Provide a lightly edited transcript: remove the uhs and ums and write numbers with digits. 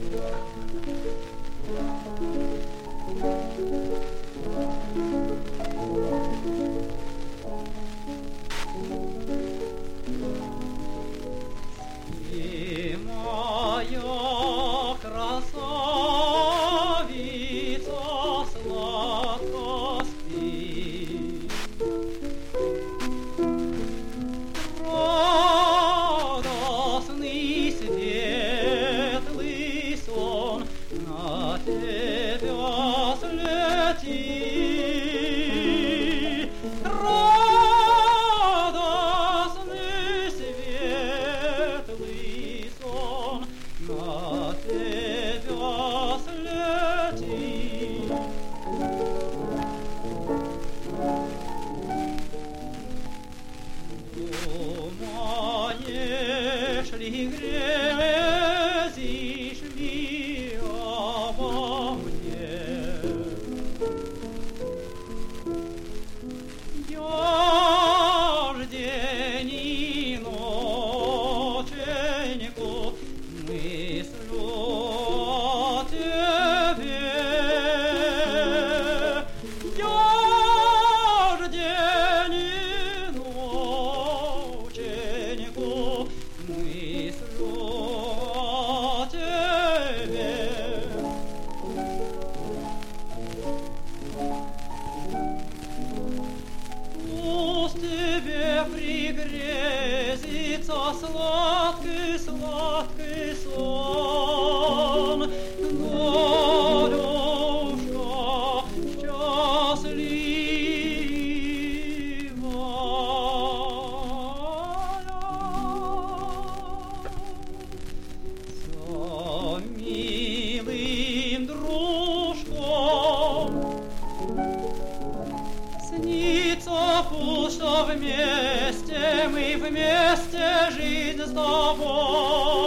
Ты моя красавица, сладко спи. Радостный светлый сон на тебя слетит. Радостный светлый сон на тебя слетит. Думаешь ли, грезишь ли обо мне? Я ж день и ноченьку мыслю о тебе. Я ж день и ноченьку мыслю о тебе. Пусть тебе пригрезится сладкий сон, долюшка счастливая, за милым дружком. Снится пусть, что вместе мы вместе жить с тобой.